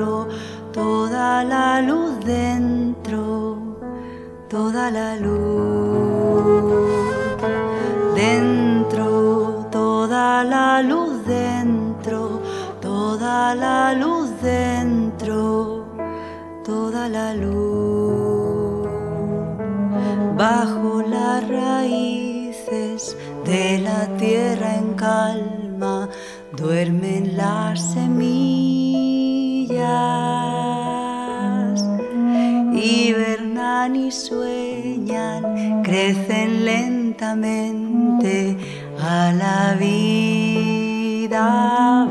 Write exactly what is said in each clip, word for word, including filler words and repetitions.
dentro, toda la luz dentro, toda la luz dentro, toda la luz dentro, toda la luz dentro, toda la luz. Bajo las raíces de la tierra en calma duermen las semillas, hibernan y sueñan, crecen lentamente, a la vida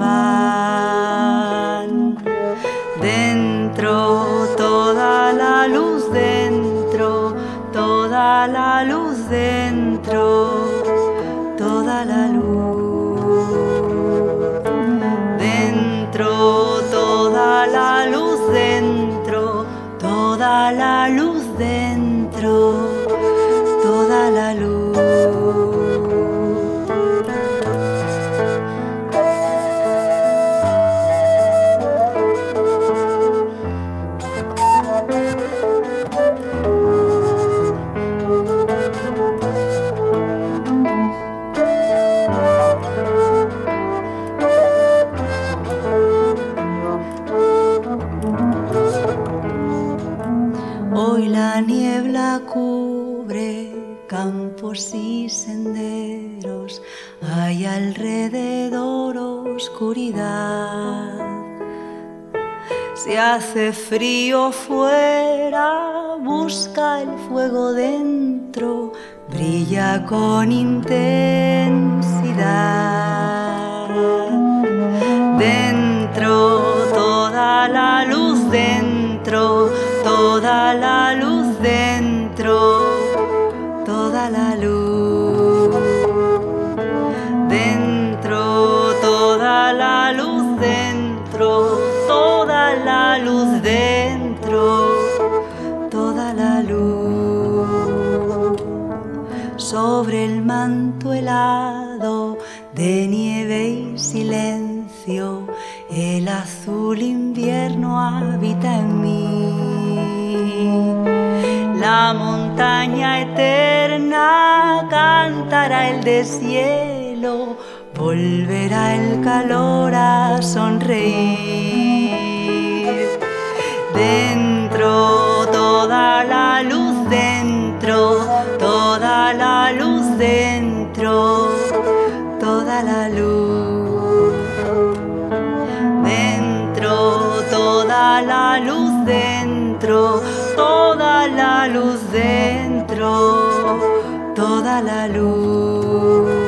van. Dentro, toda la luz dentro, toda la luz dentro, toda la luz dentro, toda la luz dentro, toda la luz dentro, toda la luz. Hoy la niebla cubre campos y senderos, hay alrededor oscuridad. Si hace frío fuera, busca el fuego dentro, brilla con intensidad. Dentro, toda la luz dentro, toda la luz dentro, toda la luz dentro, toda la luz dentro, toda la luz dentro, toda la luz. Sobre el manto helado de nieve y silencio, el azul invierno habita en mí. La montaña eterna cantará el deshielo, volverá el calor a sonreír. Dentro, toda la luz dentro, toda la luz dentro, toda la luz dentro, toda la luz dentro, toda la luz dentro, toda la luz.